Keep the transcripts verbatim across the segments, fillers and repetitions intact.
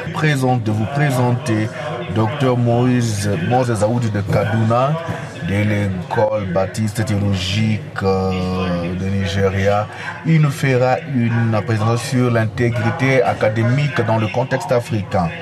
présente, de vous présenter Docteur Moïse, Moses Aoudi de Kaduna, de l'école baptiste théologique euh, de Nigeria. Il nous fera une présentation sur l'intégrité académique dans le contexte africain.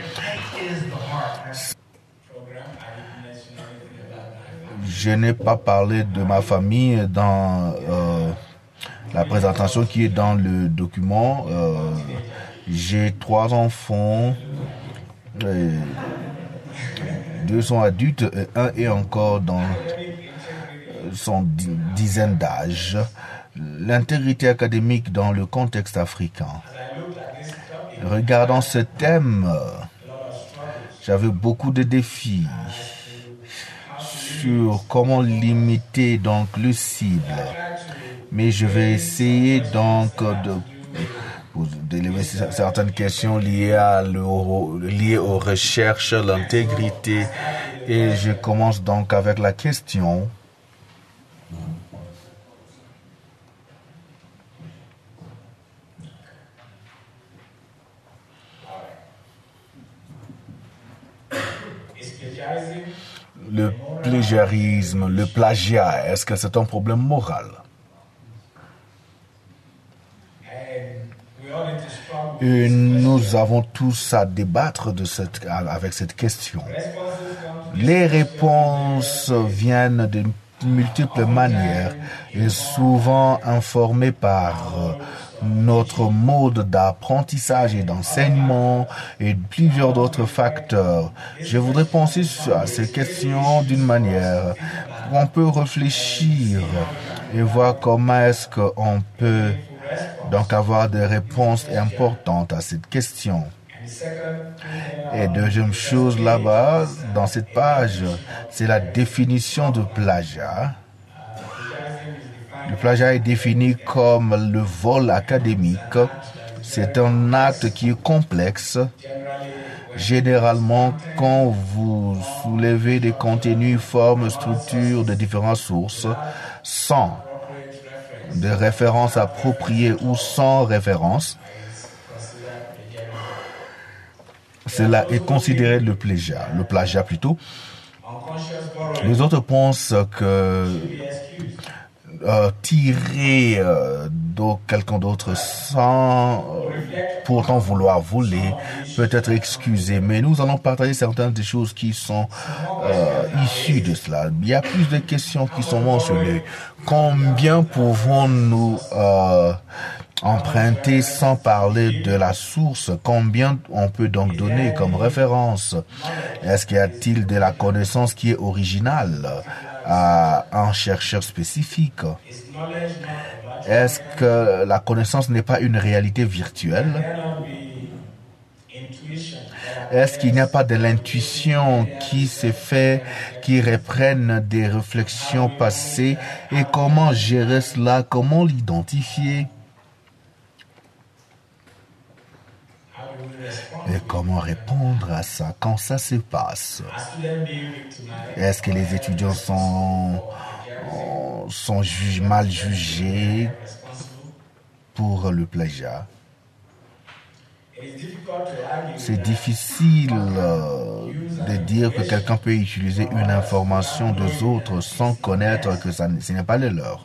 Je n'ai pas parlé de ma famille dans euh, la présentation qui est dans le document. Euh, j'ai trois enfants, et deux sont adultes et un est encore dans son dizaine d'âge. L'intégrité académique dans le contexte africain. Regardant ce thème, j'avais beaucoup de défis sur comment limiter donc le cible, mais je vais essayer donc de d'élever certaines questions liées à l'euro, liées aux recherches, l'intégrité, et je commence donc avec la question le plagiarisme, le plagiat, est-ce que c'est un problème moral? Et nous avons tous à débattre de cette, avec cette question. Les réponses viennent de multiples manières et souvent informées par notre mode d'apprentissage et d'enseignement et plusieurs autres facteurs. Je voudrais penser à ces questions d'une manière où on peut réfléchir et voir comment est-ce qu'on peut donc avoir des réponses importantes à cette question. Et deuxième chose là-bas, dans cette page, c'est la définition de plagiat. Le plagiat est défini comme le vol académique. C'est un acte qui est complexe. Généralement, quand vous soulevez des contenus, formes, structures de différentes sources, sans de références appropriées ou sans référence, cela est considéré le plagiat, le plagiat plutôt. Les autres pensent que euh, tirer euh, de quelqu'un d'autre sans euh, pourtant vouloir voler peut être excusé, mais nous allons partager certaines des choses qui sont euh, issues de cela. Il y a plus de questions qui sont mentionnées. Combien pouvons-nous euh, emprunter sans parler de la source? Combien on peut donc donner comme référence? Est-ce qu'il y a-t-il de la connaissance qui est originale à un chercheur spécifique? Est-ce que la connaissance n'est pas une réalité virtuelle? Est-ce qu'il n'y a pas de l'intuition qui s'est fait, qui reprenne des réflexions passées? Et comment gérer cela? Comment l'identifier? Et comment répondre à ça quand ça se passe? Est-ce que les étudiants sont, sont juge, mal jugés pour le plagiat? C'est difficile de dire que quelqu'un peut utiliser une information des autres sans connaître que ça, ce n'est pas le leur.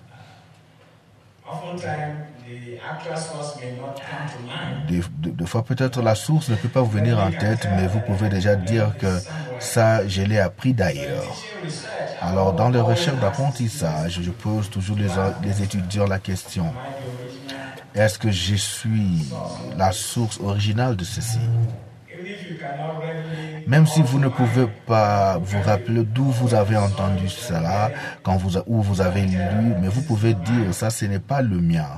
Des, de, de fois, peut-être la source ne peut pas vous venir en tête, mais vous pouvez déjà dire que ça, je l'ai appris d'ailleurs. Alors, dans les recherches d'apprentissage, je pose toujours les, les étudiants la question: est-ce que je suis la source originale de ceci? Même si vous ne pouvez pas vous rappeler d'où vous avez entendu cela, quand vous, où vous avez lu, mais vous pouvez dire, ça, ce n'est pas le mien.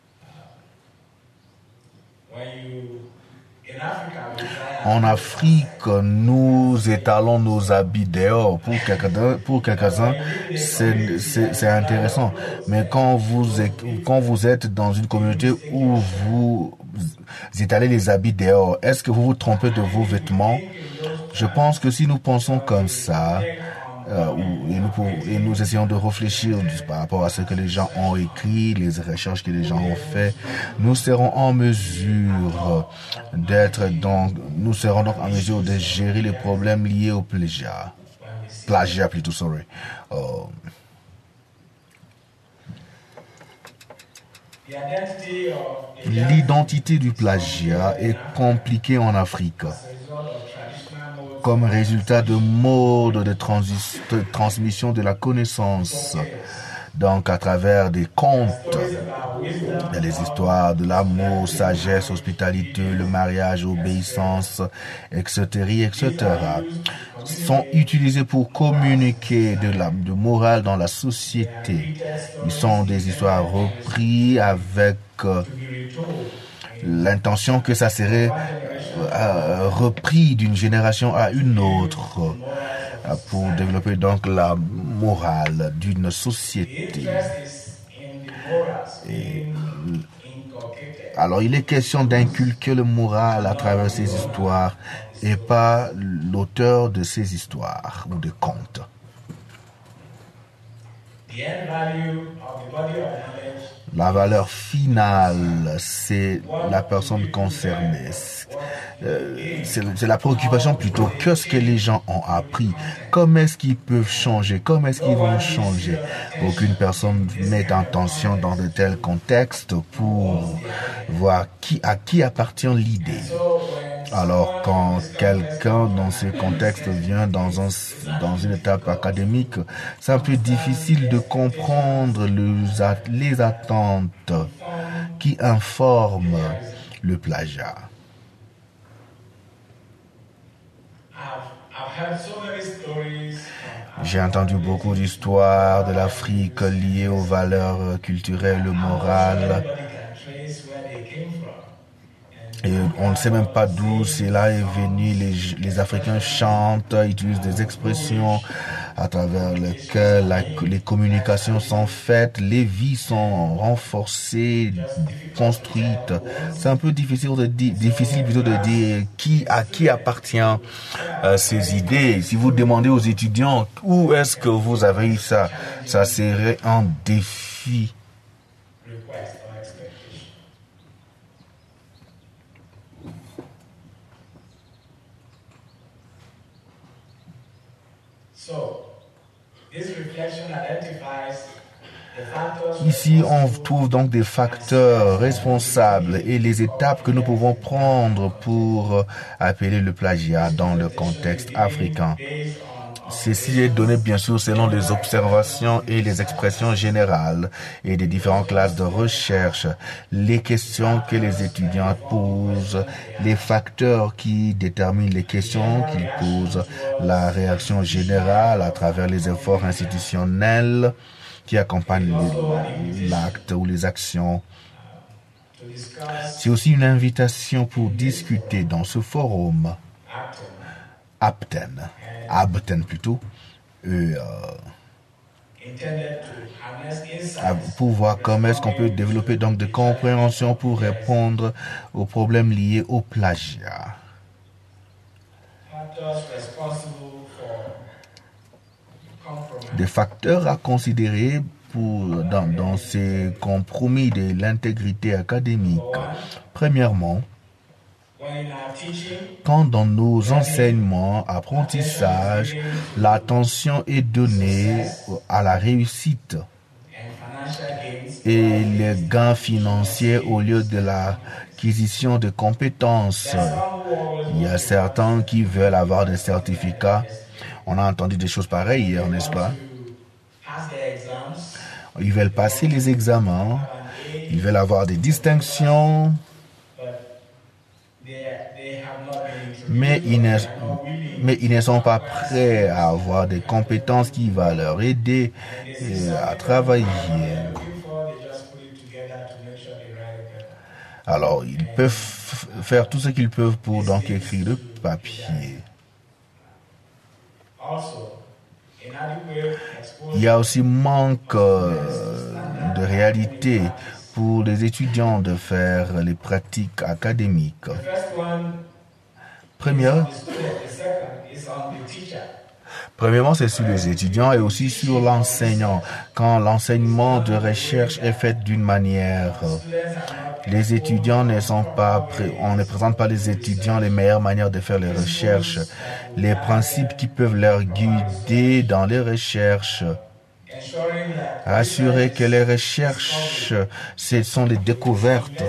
En Afrique, nous étalons nos habits dehors. Pour quelques-uns, pour quelques-uns, c'est, c'est, c'est intéressant. Mais quand vous, êtes, quand vous êtes dans une communauté où vous étalez les habits dehors, est-ce que vous vous trompez de vos vêtements? Je pense que si nous pensons comme ça, euh, où, et, nous, pour, et nous essayons de réfléchir par rapport à ce que les gens ont écrit, les recherches que les gens ont fait. Nous serons en mesure d'être donc, nous serons donc en mesure de gérer les problèmes liés au plagiat. Plagiat plutôt, sorry. Euh, L'identité du plagiat est compliquée en Afrique comme résultat de modes de, transi- de transmission de la connaissance. Donc, à travers des contes, des histoires de l'amour, sagesse, hospitalité, le mariage, obéissance, et cetera, et cetera, sont utilisés pour communiquer de la de morale dans la société. Ils sont des histoires reprises avec euh, l'intention que ça serait euh, repris d'une génération à une autre euh, pour développer donc la morale d'une société. Et, alors, il est question d'inculquer le moral à travers ces histoires et pas l'auteur de ces histoires ou de contes. La valeur finale, c'est la personne concernée. Euh, c'est, c'est la préoccupation plutôt que ce que les gens ont appris. Comment est-ce qu'ils peuvent changer? Comment est-ce qu'ils vont changer? Aucune personne met en tension dans de tels contextes pour voir qui, à qui appartient l'idée. Alors, quand quelqu'un dans ce contexte vient dans, un, dans une étape académique, c'est un peu difficile de comprendre les, les attentes qui informent le plagiat. J'ai entendu beaucoup d'histoires de l'Afrique liées aux valeurs culturelles, morales. Et on ne sait même pas d'où cela est venu. Les, les Africains chantent, utilisent des expressions à travers lesquelles la, les communications sont faites, les vies sont renforcées, construites. C'est un peu difficile de dire, difficile plutôt de dire qui à qui appartient euh, ces idées. Si vous demandez aux étudiants où est-ce que vous avez eu ça, ça serait un défi. Ici, on trouve donc des facteurs responsables et les étapes que nous pouvons prendre pour appeler le plagiat dans le contexte africain. Ceci est donné bien sûr selon les observations et les expressions générales et des différentes classes de recherche, les questions que les étudiants posent, les facteurs qui déterminent les questions qu'ils posent, la réaction générale à travers les efforts institutionnels qui accompagnent l'acte ou les actions. C'est aussi une invitation pour discuter dans ce forum. Abten, Abten plutôt, euh, pour voir comment est-ce qu'on peut développer donc des compréhensions pour répondre aux problèmes liés au plagiat. Des facteurs à considérer pour, dans, dans ces compromis de l'intégrité académique. Premièrement, quand dans nos enseignements, apprentissages, l'attention est donnée à la réussite et les gains financiers au lieu de l'acquisition de compétences, il y a certains qui veulent avoir des certificats. On a entendu des choses pareilles hier, n'est-ce pas? Ils veulent passer les examens, ils veulent avoir des distinctions, mais ils, ne, mais ils ne sont pas prêts à avoir des compétences qui vont leur aider à travailler. Alors, ils peuvent faire tout ce qu'ils peuvent pour donc écrire le papier. Il y a aussi manque de réalité pour les étudiants de faire les pratiques académiques. Première, Premièrement, c'est sur les étudiants et aussi sur l'enseignant. Quand l'enseignement de recherche est fait d'une manière, les étudiants ne sont pas, on ne présente pas les étudiants les meilleures manières de faire les recherches, les principes qui peuvent leur guider dans les recherches. Assurer que les recherches, ce sont les découvertes.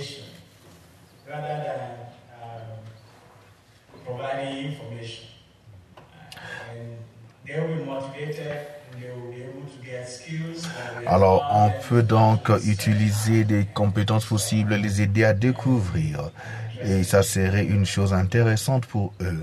Alors, on peut donc utiliser des compétences possibles, les aider à découvrir. Et ça serait une chose intéressante pour eux.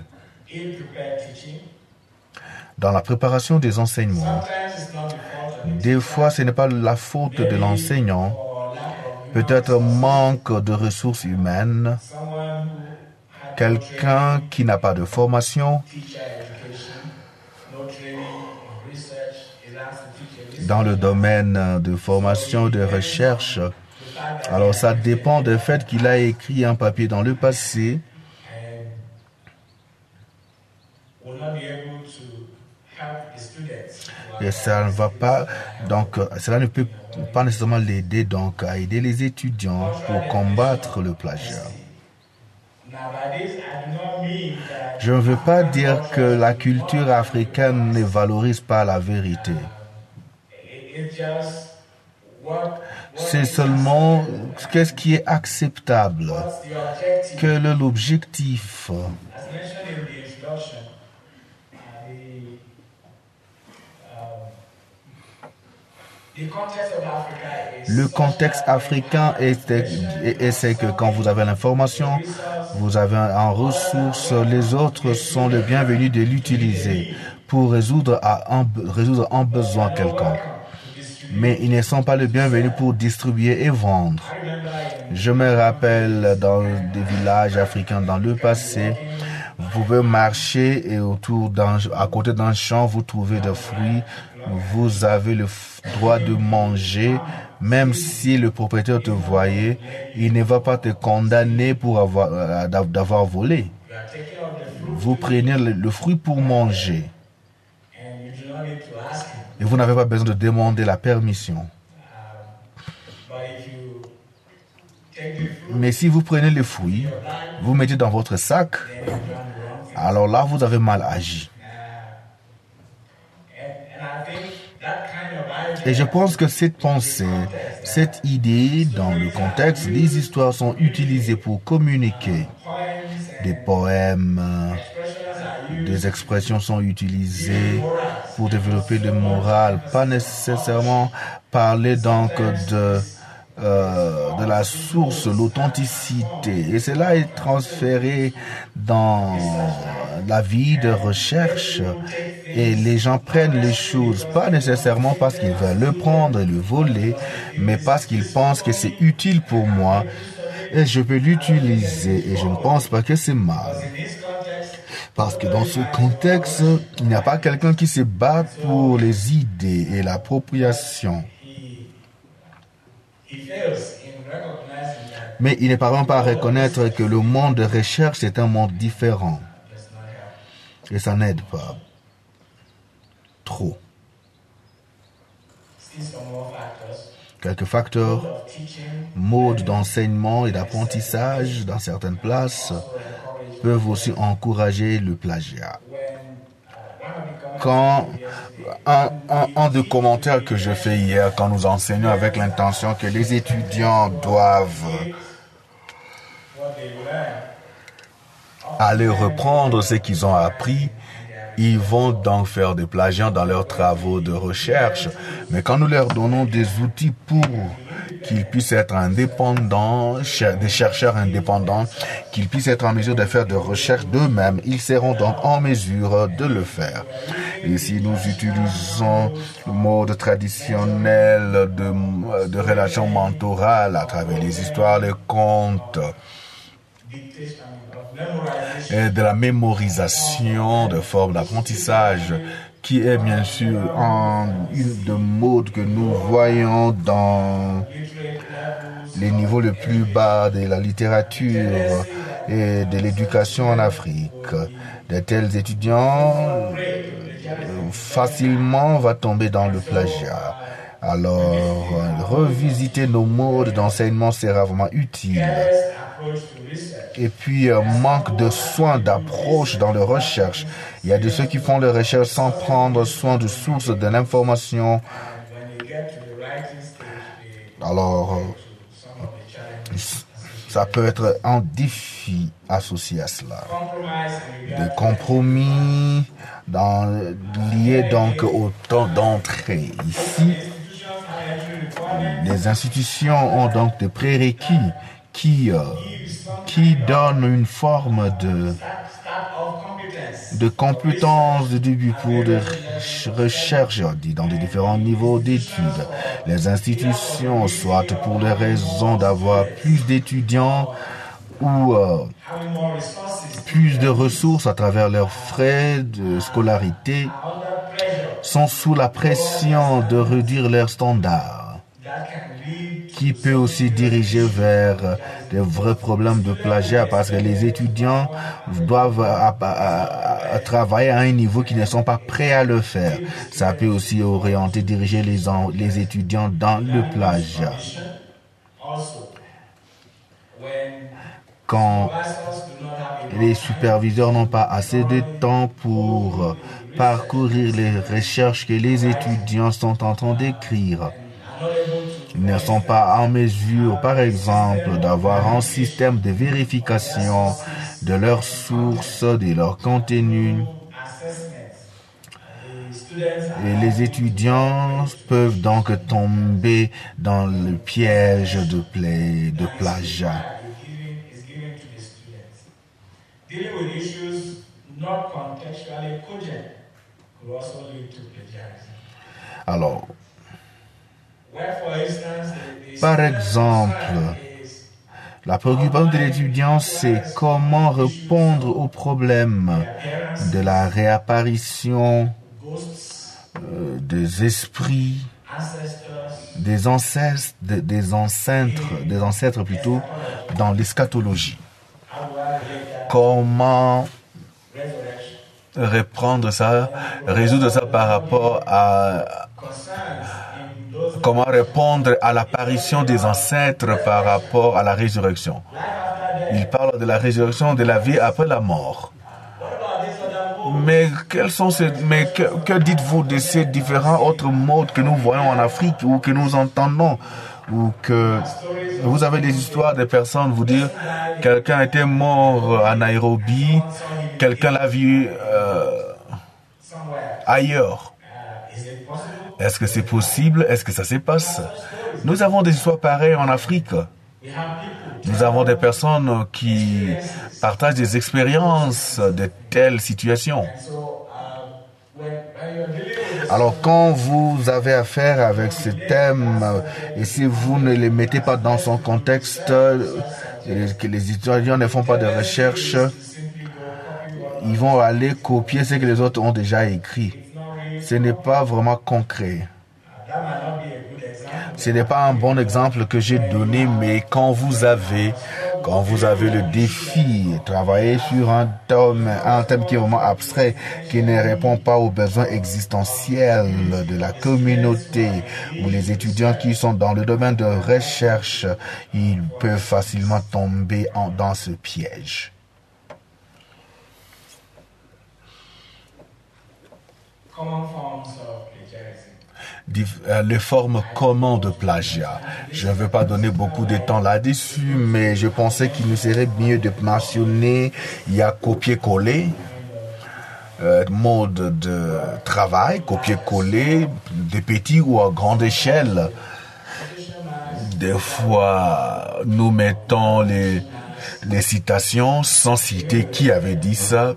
Dans la préparation des enseignements, des fois, ce n'est pas la faute de l'enseignant, peut-être manque de ressources humaines, quelqu'un qui n'a pas de formation dans le domaine de formation, de recherche. Alors, ça dépend du fait qu'il a écrit un papier dans le passé. Et ça ne va pas, donc, cela ne peut pas nécessairement l'aider donc à aider les étudiants pour combattre le plagiat. Je ne veux pas dire que la culture africaine ne valorise pas la vérité. C'est seulement qu'est-ce qui est acceptable, quel est l'objectif. Le contexte africain est, est, est c'est que quand vous avez l'information, vous avez en ressource, les autres sont les bienvenus de l'utiliser pour résoudre, à un, résoudre un besoin quelconque. Mais ils ne sont pas les bienvenus pour distribuer et vendre. Je me rappelle dans des villages africains dans le passé, vous pouvez marcher et autour d'un, à côté d'un champ, vous trouvez des fruits. Vous avez le droit de manger, même si le propriétaire te voyait, il ne va pas te condamner pour avoir, euh, d'avoir volé. Vous prenez le, le fruit pour manger. Et vous n'avez pas besoin de demander la permission. Mais si vous prenez les fruits, vous mettez dans votre sac, alors là, vous avez mal agi. Et je pense que cette pensée, cette idée, dans le contexte, les histoires sont utilisées pour communiquer. Des poèmes, des expressions sont utilisées pour développer le moral, pas nécessairement parler donc de, euh, de la source, l'authenticité. Et cela est transféré dans la vie de recherche. Et les gens prennent les choses, pas nécessairement parce qu'ils veulent le prendre et le voler, mais parce qu'ils pensent que c'est utile pour moi et je peux l'utiliser et je ne pense pas que c'est mal. Parce que dans ce contexte, il n'y a pas quelqu'un qui se bat pour les idées et l'appropriation. Mais il ne parvient pas à reconnaître que le monde de recherche est un monde différent. Et ça n'aide pas. Trop. Quelques facteurs, modes d'enseignement et d'apprentissage dans certaines places peuvent aussi encourager le plagiat. Quand un, un, un des commentaires que je fais hier, quand nous enseignons avec l'intention que les étudiants doivent aller reprendre ce qu'ils ont appris, ils vont donc faire des plagiats dans leurs travaux de recherche. Mais quand nous leur donnons des outils pour qu'ils puissent être indépendants, des chercheurs indépendants, qu'ils puissent être en mesure de faire des recherches d'eux-mêmes, ils seront donc en mesure de le faire. Et si nous utilisons le mode traditionnel de, de relation mentorale à travers les histoires, les contes, et de la mémorisation de formes d'apprentissage qui est bien sûr un une de modes que nous voyons dans les niveaux les plus bas de la littérature. et de l'éducation en Afrique. De tels étudiants euh, facilement vont tomber dans le plagiat. Alors, euh, revisiter nos modes d'enseignement sera vraiment utile. Et puis, euh, manque de soins, d'approche dans les recherches. Il y a de ceux qui font les recherches sans prendre soin de source de l'information. Alors, euh, ça peut être un défi associé à cela. Des compromis dans, liés donc au temps d'entrée. Ici, les institutions ont donc des prérequis qui, euh, qui donnent une forme de, de compétences de début pour de recherche dans les différents niveaux d'études. Les institutions, soit pour les raisons d'avoir plus d'étudiants ou euh, plus de ressources à travers leurs frais de scolarité, sont sous la pression de réduire leurs standards, qui peut aussi diriger vers des vrais problèmes de plagiat parce que les étudiants doivent à, à, à travailler à un niveau qui ne sont pas prêts à le faire. Ça peut aussi orienter, diriger les, les étudiants dans le plagiat. Quand les superviseurs n'ont pas assez de temps pour parcourir les recherches que les étudiants sont en train d'écrire, ils ne sont pas en mesure, par exemple, d'avoir un système de vérification de leurs sources, de leur contenu. Et les étudiants peuvent donc tomber dans le piège de, pla- de plagiat. Alors, par exemple, la préoccupation de l'étudiant, c'est comment répondre au problème de la réapparition euh, des esprits, des ancêtres, des, des ancêtres, des ancêtres plutôt, dans l'eschatologie. Comment reprendre ça, résoudre ça par rapport à comment répondre à l'apparition des ancêtres par rapport à la résurrection. Il parle de la résurrection de la vie après la mort. Mais quels sont ces, mais que, que dites-vous de ces différents autres modes que nous voyons en Afrique ou que nous entendons, ou que vous avez des histoires de personnes vous dire quelqu'un était mort à Nairobi, quelqu'un l'a vu euh, ailleurs. Est-ce que c'est possible? Est-ce que ça se passe? Nous avons des histoires pareilles en Afrique. Nous avons des personnes qui partagent des expériences de telles situations. Alors, quand vous avez affaire avec ce thème, et si vous ne les mettez pas dans son contexte, que les étudiants ne font pas de recherche, ils vont aller copier ce que les autres ont déjà écrit. Ce n'est pas vraiment concret. Ce n'est pas un bon exemple que j'ai donné, mais quand vous avez, quand vous avez le défi, travailler sur un thème, un thème qui est vraiment abstrait, qui ne répond pas aux besoins existentiels de la communauté, ou les étudiants qui sont dans le domaine de recherche, ils peuvent facilement tomber en, dans ce piège. Les formes communes de plagiat. Je ne veux pas donner beaucoup de temps là-dessus, mais je pensais qu'il nous serait mieux de mentionner, il y a copier-coller, euh, mode de travail, copier-coller, de petits ou à grande échelle. Des fois, nous mettons les, les citations sans citer qui avait dit ça.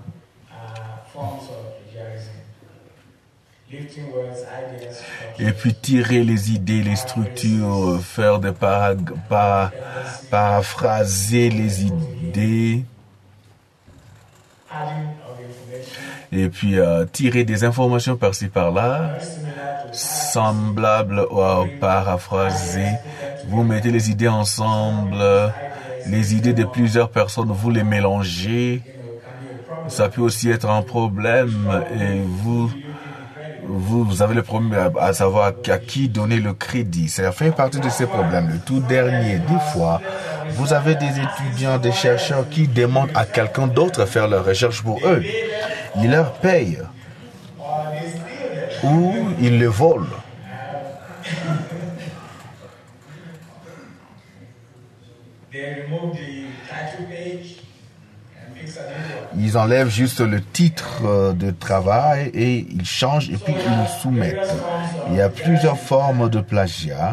Et puis tirer les idées, les structures, faire des para, para, paraphraser les idées. Et puis euh, tirer des informations par-ci par-là, semblables ou paraphraser. Vous mettez les idées ensemble les idées de plusieurs personnes, vous les mélangez. Ça peut aussi être un problème et vous, vous, vous avez le problème à, à savoir à qui donner le crédit. Ça fait partie de ces problèmes. Le tout dernier, des fois, vous avez des étudiants, des chercheurs qui demandent à quelqu'un d'autre de faire leurs recherches pour eux. Ils leur payent ou ils le volent. Ils enlèvent juste le titre de travail et ils changent et puis ils le soumettent. Il y a plusieurs formes de plagiat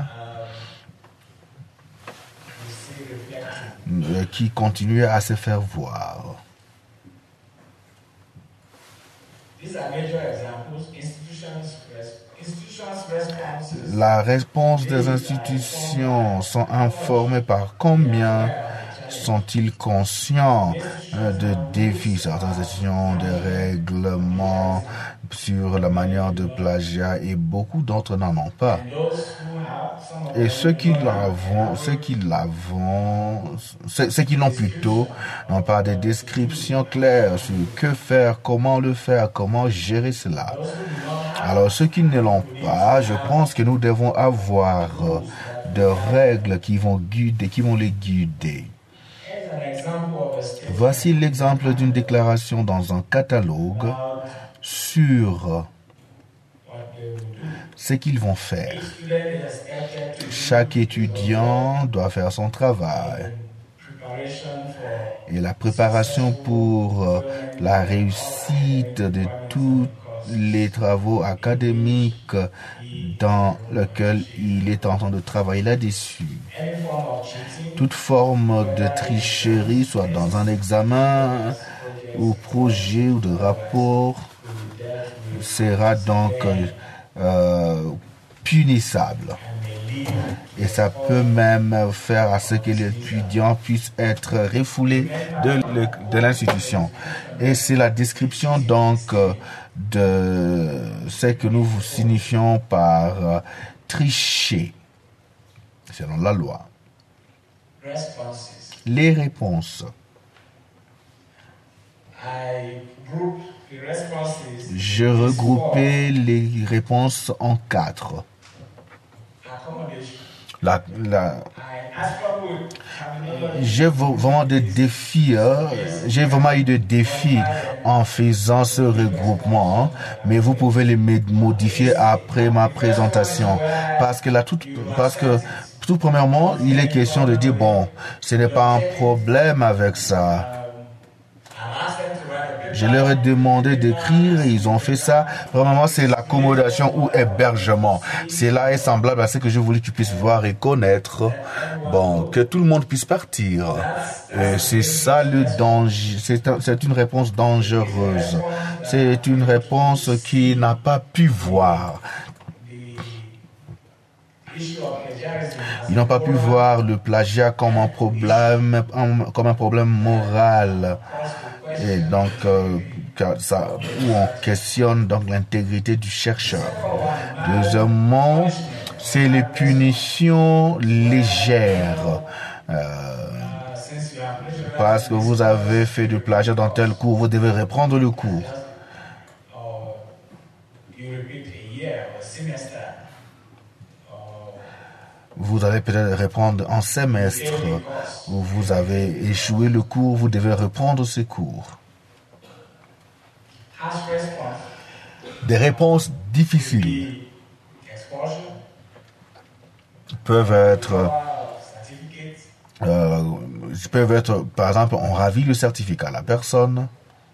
qui continuent à se faire voir. La réponse des institutions sont informées par combien sont-ils conscients de défis, certaines institutions, des règlements sur la manière de plagiat et beaucoup d'autres n'en ont pas. Et ceux qui l'avont, ceux qui l'avont, ceux, ceux qui l'ont plutôt n'ont pas de descriptions claires sur que faire, comment le faire, comment gérer cela. Alors ceux qui ne l'ont pas, je pense que nous devons avoir des règles qui vont guider, qui vont les guider. Voici l'exemple d'une déclaration dans un catalogue sur ce qu'ils vont faire. Chaque étudiant doit faire son travail. Et la préparation pour la réussite de tous les travaux académiques dans lesquels il est en train de travailler là-dessus. Toute forme de tricherie, soit dans un examen, ou projet, ou de rapport, sera donc euh, punissable. Et ça peut même faire à ce que l'étudiant puisse être refoulé de, de l'institution. Et c'est la description donc de ce que nous signifions par euh, tricher, selon la loi. Les réponses. Je regroupais les réponses en quatre. La, la, j'ai vraiment des défis, hein. J'ai vraiment eu des défis en faisant ce regroupement, hein. Mais vous pouvez les modifier après ma présentation, parce que la toute, parce que tout premièrement, il est question de dire bon, ce n'est pas un problème avec ça. Je leur ai demandé d'écrire et ils ont fait ça. Premièrement, c'est l'accommodation ou hébergement. Cela est semblable à ce que je voulais que tu puisses voir et connaître. Bon, que tout le monde puisse partir. Et c'est ça le danger. C'est, un, c'est une réponse dangereuse. C'est une réponse qui n'a pas pu voir. Ils n'ont pas pu voir le plagiat comme un problème, comme un problème moral. Et donc, euh, ça, où on questionne donc l'intégrité du chercheur. Deuxièmement, c'est les punitions légères. Euh, parce que vous avez fait du plagiat dans tel cours, vous devez reprendre le cours. Vous allez peut-être reprendre un semestre où vous avez échoué le cours, vous devez reprendre ce cours. Des réponses difficiles peuvent être, euh, peuvent être, par exemple, on ravit le certificat à la personne.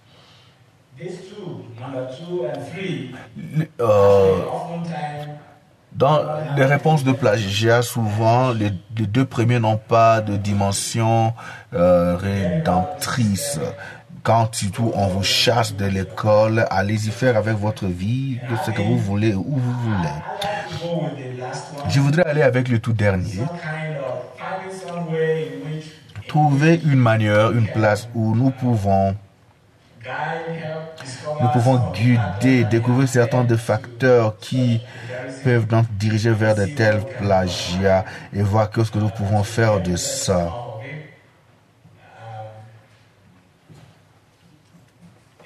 Euh, Dans les réponses de plagiat, souvent, les, les deux premiers n'ont pas de dimension euh, rédemptrice. Quand surtout on vous chasse de l'école, allez-y faire avec votre vie de ce que vous voulez, où vous voulez. Je voudrais aller avec le tout dernier. Trouver une manière, une place où nous pouvons Nous pouvons guider, découvrir certains des facteurs qui peuvent donc diriger vers de tels plagiats et voir ce que nous pouvons faire de ça.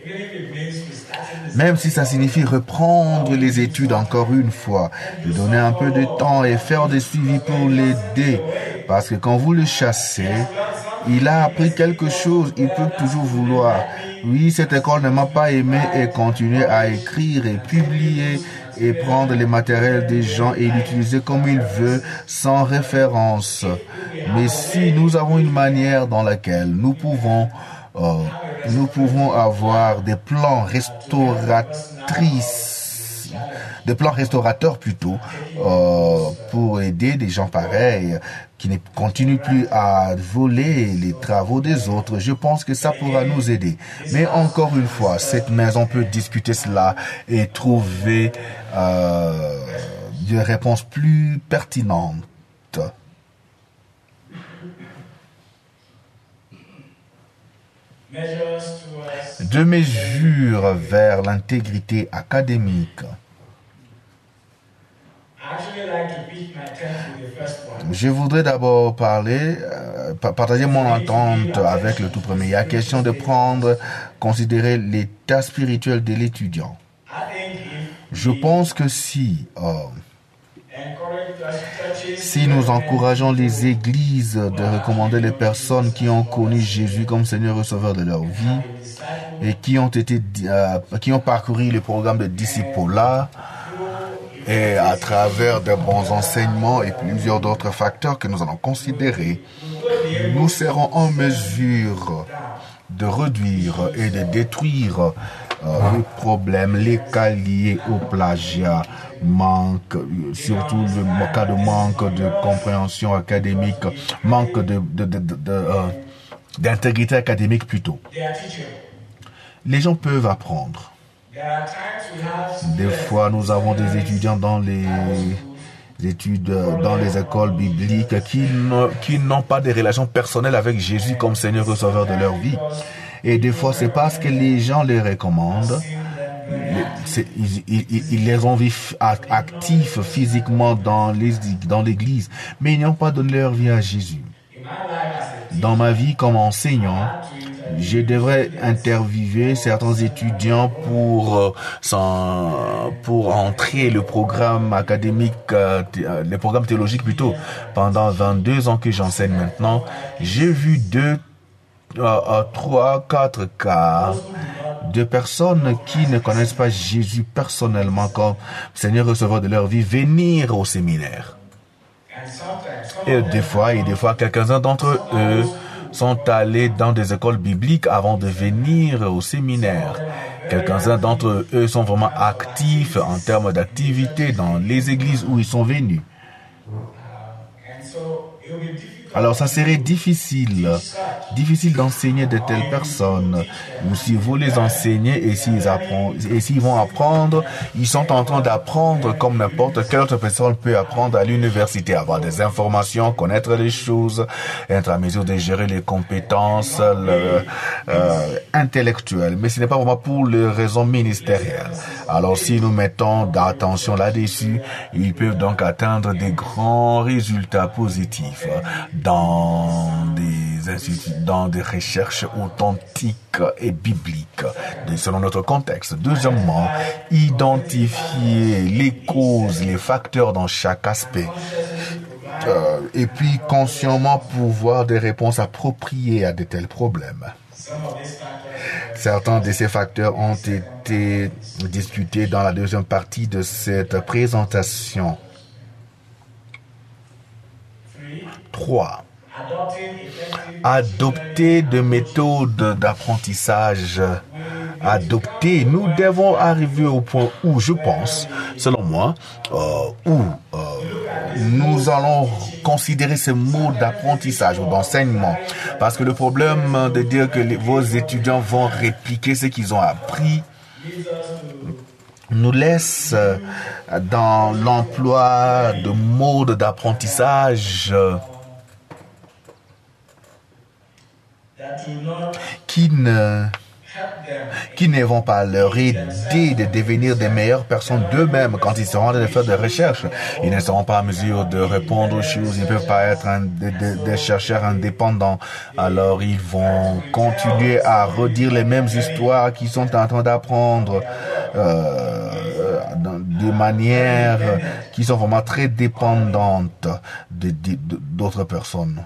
Même si ça signifie reprendre les études encore une fois, lui donner un peu de temps et faire des suivis pour l'aider. Parce que quand vous le chassez, il a appris quelque chose, il peut toujours vouloir. Oui, cette école ne m'a pas aimé et continuer à écrire et publier et prendre les matériels des gens et l'utiliser comme il veut sans référence. Mais si nous avons une manière dans laquelle nous pouvons euh, nous pouvons avoir des plans restauratrices, des plans restaurateurs plutôt, euh, pour aider des gens pareils qui ne continuent plus à voler les travaux des autres. Je pense que ça pourra nous aider. Mais encore une fois, cette maison peut discuter cela et trouver euh, des réponses plus pertinentes. De mesures vers l'intégrité académique. Je voudrais d'abord parler, euh, partager mon entente avec le tout premier. Il y a question de prendre, considérer l'état spirituel de l'étudiant. Je pense que si, euh, si nous encourageons les églises de recommander les personnes qui ont connu Jésus comme Seigneur et Sauveur de leur vie et qui ont été, euh, qui ont parcouru le programme de disciple-là, et à travers de bons enseignements et plusieurs d'autres facteurs que nous allons considérer, nous serons en mesure de réduire et de détruire euh, les problèmes, les cas liés au plagiat, manque, surtout le cas de manque de compréhension académique, manque de, de, de, de, de euh, d'intégrité académique plutôt. Les gens peuvent apprendre. Des fois, nous avons des étudiants dans les études, dans les écoles bibliques qui, ne, qui n'ont pas de relations personnelles avec Jésus comme Seigneur et Sauveur de leur vie. Et des fois, c'est parce que les gens les recommandent. C'est, ils, ils, ils les ont vus actifs physiquement dans, les, dans l'église, mais ils n'ont pas donné leur vie à Jésus. Dans ma vie comme enseignant, je devrais interviewer certains étudiants pour euh, sans, pour entrer le programme académique, euh, le programme théologique plutôt. Pendant vingt-deux ans que j'enseigne maintenant, j'ai vu deux, euh, trois, quatre cas de personnes qui ne connaissent pas Jésus personnellement comme Seigneur et Sauveur de leur vie venir au séminaire. Et des fois, et des fois, quelques-uns d'entre eux sont allés dans des écoles bibliques avant de venir au séminaire. Quelques-uns d'entre eux sont vraiment actifs en termes d'activité dans les églises où ils sont venus. Alors ça serait difficile, difficile d'enseigner de telles personnes. Ou si vous les enseignez et s'ils apprennent, et s'ils vont apprendre, ils sont en train d'apprendre comme n'importe quelle autre personne peut apprendre à l'université, avoir des informations, connaître les choses, être à mesure de gérer les compétences le, euh, intellectuelles. Mais ce n'est pas vraiment pour les raisons ministérielles. Alors si nous mettons d'attention là-dessus, ils peuvent donc atteindre des grands résultats positifs dans des instituts, dans des recherches authentiques et bibliques, selon notre contexte. Deuxièmement, identifier les causes, les facteurs dans chaque aspect. Euh, et puis, consciemment pouvoir des réponses appropriées à de tels problèmes. Certains de ces facteurs ont été discutés dans la deuxième partie de cette présentation. trois. Adopter des méthodes d'apprentissage. Adopter, nous devons arriver au point où, je pense, selon moi, euh, où euh, nous allons considérer ce mode d'apprentissage ou d'enseignement. Parce que le problème de dire que les, vos étudiants vont répliquer ce qu'ils ont appris nous laisse dans l'emploi de modes d'apprentissage qui ne qui ne vont pas leur aider de devenir des meilleures personnes d'eux-mêmes quand ils seront en train de faire des recherches. Ils ne seront pas en mesure de répondre aux choses, ils ne peuvent pas être un, des, des, des chercheurs indépendants. Alors ils vont continuer à redire les mêmes histoires qu'ils sont en train d'apprendre euh, de manière qui sont vraiment très dépendantes de, de, de, d'autres personnes.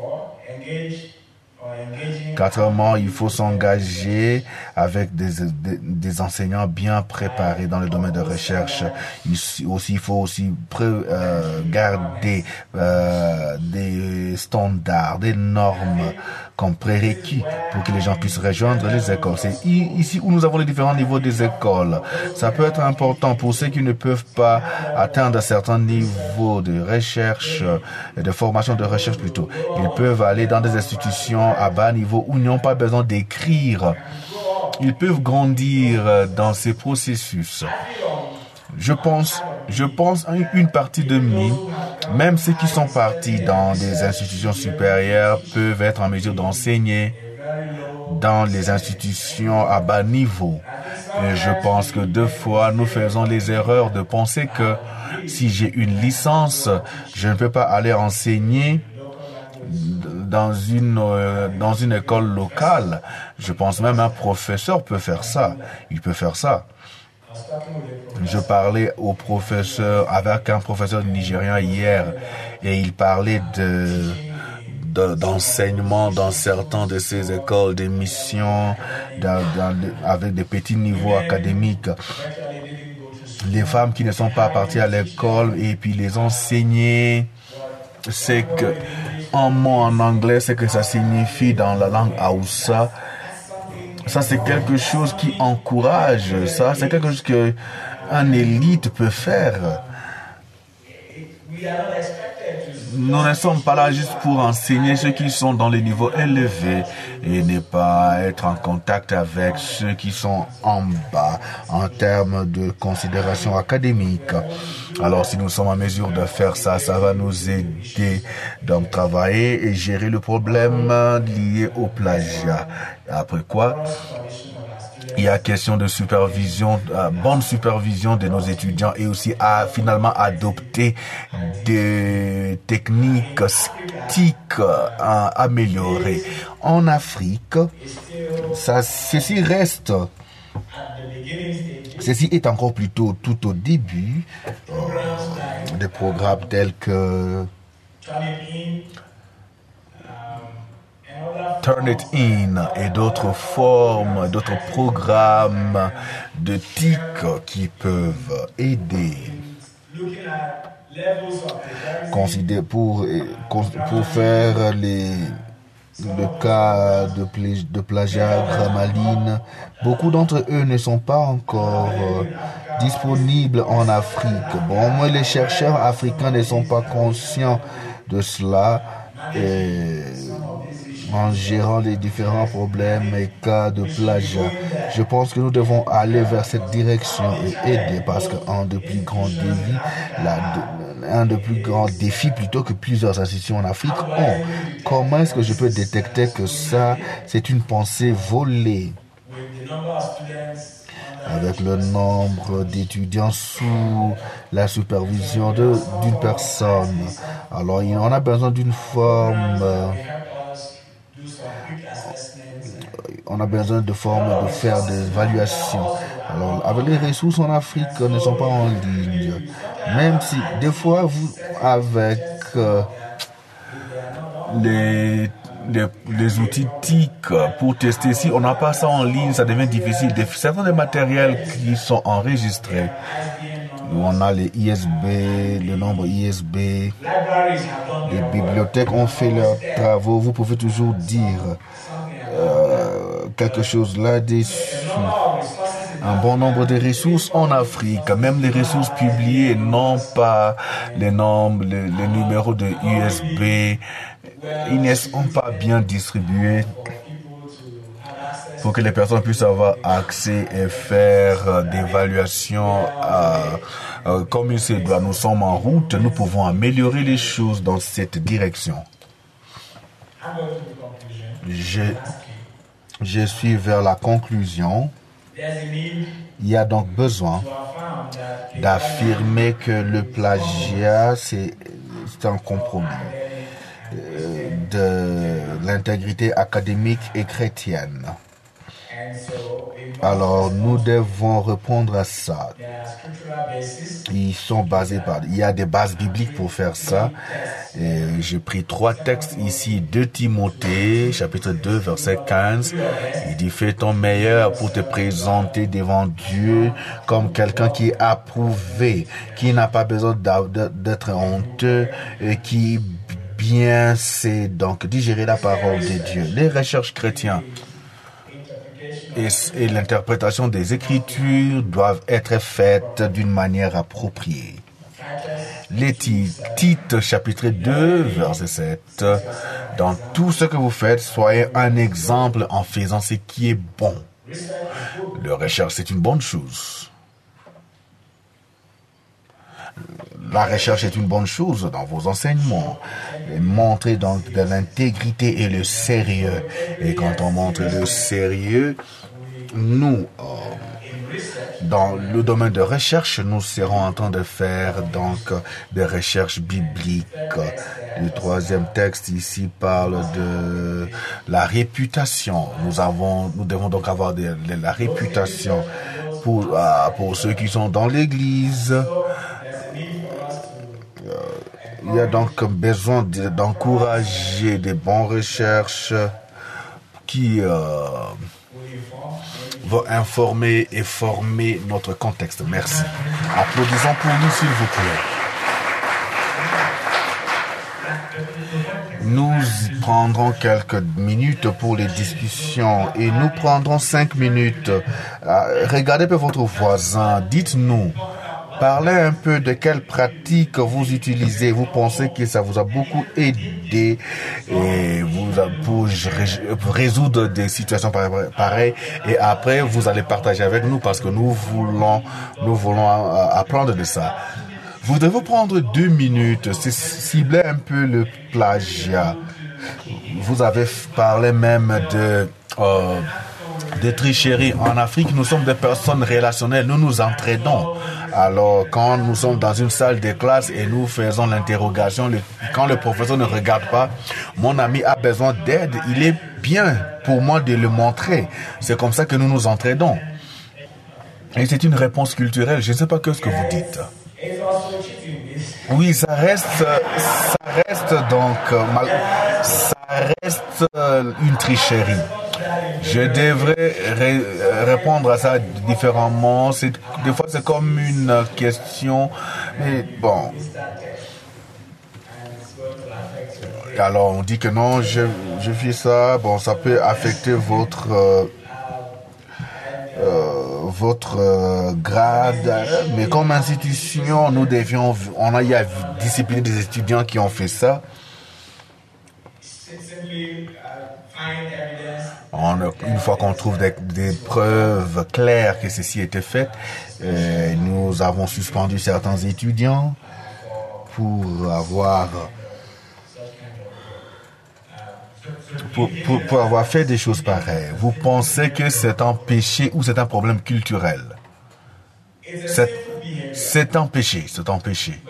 Quatrièmement, il faut s'engager avec des, des, des enseignants bien préparés dans le domaine de recherche. Il, aussi, il faut aussi pré, euh, garder euh, des standards, des normes comme prérequis pour que les gens puissent rejoindre les écoles. C'est ici où nous avons les différents niveaux des écoles. Ça peut être important pour ceux qui ne peuvent pas atteindre certains niveaux de recherche, de formation de recherche plutôt. Ils peuvent aller dans des institutions à bas niveau où ils n'ont pas besoin d'écrire. Ils peuvent grandir dans ces processus. Je pense, je pense une partie de nous, même ceux qui sont partis dans des institutions supérieures, peuvent être en mesure d'enseigner dans les institutions à bas niveau. Et je pense que deux fois, nous faisons les erreurs de penser que si j'ai une licence, je ne peux pas aller enseigner dans une euh, dans une école locale. Je pense même un professeur peut faire ça. Il peut faire ça. Je parlais au professeur avec un professeur nigérien hier et il parlait de, de d'enseignement dans certaines de ces écoles, des missions dans, dans, avec des petits niveaux académiques. Les femmes qui ne sont pas parties à l'école et puis les enseigner, c'est que un mot en anglais, c'est que ça signifie dans la langue Hausa. Ça, c'est quelque chose qui encourage. Ça, c'est quelque chose que un élite peut faire. Nous ne sommes pas là juste pour enseigner ceux qui sont dans les niveaux élevés et ne pas être en contact avec ceux qui sont en bas en termes de considération académique. Alors, si nous sommes en mesure de faire ça, ça va nous aider à travailler et gérer le problème lié au plagiat. Après quoi, il y a question de supervision, euh, bonne supervision de nos étudiants et aussi à finalement adopter des techniques stick à améliorer. En Afrique, ça, ceci reste, ceci est encore plutôt tout au début euh, des programmes tels que Turn It In et d'autres formes, d'autres programmes de T I C qui peuvent aider Considé pour, pour faire les, le cas de, de plagiat grammaline. Beaucoup d'entre eux ne sont pas encore euh, disponibles en Afrique. Bon, au moins les chercheurs africains ne sont pas conscients de cela. Et en gérant les différents problèmes et cas de plagiat, je pense que nous devons aller vers cette direction et aider parce qu'un des plus grands défis, la, un des plus grands défis plutôt que plusieurs institutions en Afrique ont. Comment est-ce que je peux détecter que ça, c'est une pensée volée? Avec le nombre d'étudiants sous la supervision de, d'une personne. Alors, on a besoin d'une forme, euh, on a besoin de formes de faire des évaluations. Alors, avec les ressources en Afrique ne sont pas en ligne. Même si, des fois, vous, avec euh, les Les, les outils T I C pour tester. Si on n'a pas ça en ligne, ça devient difficile. Des, certains des matériels qui sont enregistrés, on a les I S B, le nombre I S B, les bibliothèques ont fait leurs travaux. Vous pouvez toujours dire euh, quelque chose là-dessus. Un bon nombre de ressources en Afrique, même les ressources publiées n'ont pas les nombres, les, les numéros de U S B. Ils ne sont pas bien distribués pour que les personnes puissent avoir accès et faire des évaluations euh, euh, comme il se doit. Nous sommes en route, nous pouvons améliorer les choses dans cette direction. Je, je suis vers la conclusion. Il y a donc besoin d'affirmer que le plagiat, c'est un compromis de l'intégrité académique et chrétienne. Alors, nous devons répondre à ça. Ils sont basés par... Il y a des bases bibliques pour faire ça. Et j'ai pris trois textes ici. deux Timothée, chapitre deux, verset quinze. Il dit, fais ton meilleur pour te présenter devant Dieu comme quelqu'un qui est approuvé, qui n'a pas besoin d'être honteux, et qui bien sait donc digérer la parole de Dieu. Les recherches chrétiennes et, et l'interprétation des Écritures doivent être faites d'une manière appropriée. Les Tite, chapitre deux, verset sept. Dans tout ce que vous faites, soyez un exemple en faisant ce qui est bon. Le recherche, c'est une bonne chose. La recherche est une bonne chose dans vos enseignements. Montrez donc de l'intégrité et le sérieux. Et quand on montre le sérieux, nous, euh, dans le domaine de recherche, nous serons en train de faire donc des recherches bibliques. Le troisième texte ici parle de la réputation. Nous avons, nous devons donc avoir de, de la réputation pour euh, pour ceux qui sont dans l'Église. Il y a donc besoin d'encourager des bonnes recherches qui euh, vont informer et former notre contexte. Merci. Applaudissons pour nous, s'il vous plaît. Nous prendrons quelques minutes pour les discussions et nous prendrons cinq minutes. Euh, regardez peu votre voisin. Dites-nous. Parlez un peu de quelles pratiques vous utilisez. Vous pensez que ça vous a beaucoup aidé et vous a, pour, pour résoudre des situations pareilles. Et après, vous allez partager avec nous parce que nous voulons, nous voulons apprendre de ça. Vous devez prendre deux minutes, cibler un peu le plagiat. Vous avez parlé même de... Euh, de tricherie. En Afrique, nous sommes des personnes relationnelles. Nous nous entraidons. Alors, quand nous sommes dans une salle de classe et nous faisons l'interrogation, le, quand le professeur ne regarde pas, mon ami a besoin d'aide, il est bien pour moi de le montrer. C'est comme ça que nous nous entraidons. Et c'est une réponse culturelle. Je ne sais pas ce que vous dites. Oui, ça reste, ça reste donc, ça reste une tricherie. Je devrais ré- répondre à ça différemment. C'est, des fois, c'est comme une question. Mais bon. Alors, on dit que non, je, je fais ça. Bon, ça peut affecter votre, euh, euh, votre euh, grade. Mais comme institution, nous devions, on a eu à discipliner des étudiants qui ont fait ça. On, une fois qu'on trouve des, des preuves claires que ceci était fait, euh, nous avons suspendu certains étudiants pour avoir pour, pour, pour avoir fait des choses pareilles. Vous pensez que c'est un péché ou c'est un problème culturel? C'est, c'est un péché, c'est un péché.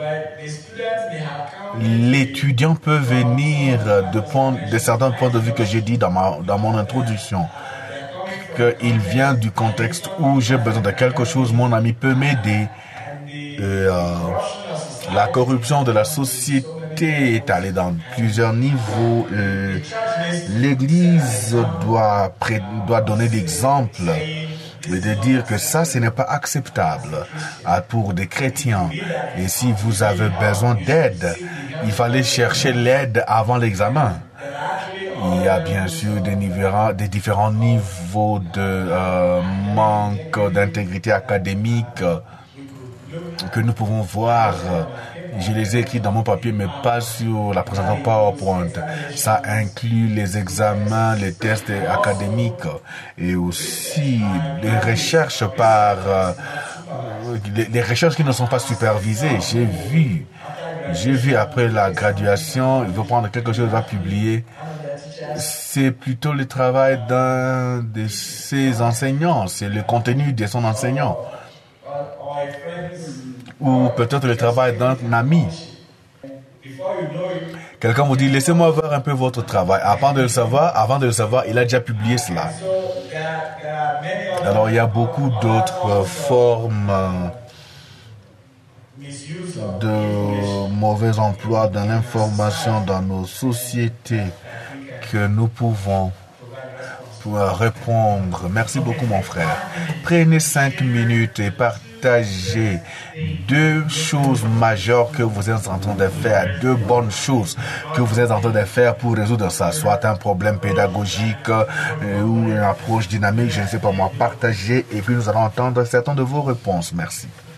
L'étudiant peut venir de, point, de certains points de vue que j'ai dit dans, ma, dans mon introduction, qu'il vient du contexte où j'ai besoin de quelque chose, mon ami peut m'aider. Et, euh, la corruption de la société est allée dans plusieurs niveaux. Euh, L'Église doit, pré, doit donner l'exemple et de dire que ça, ce n'est pas acceptable pour des chrétiens. Et si vous avez besoin d'aide, il fallait chercher l'aide avant l'examen. Il y a bien sûr des, niveaux, des différents niveaux de euh, manque d'intégrité académique que nous pouvons voir. Je les ai écrits dans mon papier, mais pas sur la présentation PowerPoint. Ça inclut les examens, les tests académiques et aussi les recherches par euh, les, les recherches qui ne sont pas supervisées. J'ai vu, j'ai vu après la graduation, il veut prendre quelque chose à publier. c'est plutôt le travail d'un de ses enseignants, c'est le contenu de son enseignant. Ou peut-être le travail d'un ami. Quelqu'un vous dit, laissez-moi voir un peu votre travail. Avant de le savoir, avant de le savoir, il a déjà publié cela. Alors, il y a beaucoup d'autres formes de mauvais emploi dans l'information dans nos sociétés que nous pouvons répondre. Merci beaucoup, mon frère. Prenez cinq minutes et partagez deux choses majeures que vous êtes en train de faire, deux bonnes choses que vous êtes en train de faire pour résoudre ça, soit un problème pédagogique euh, ou une approche dynamique, je ne sais pas moi. Partagez et puis nous allons entendre certaines de vos réponses. Merci.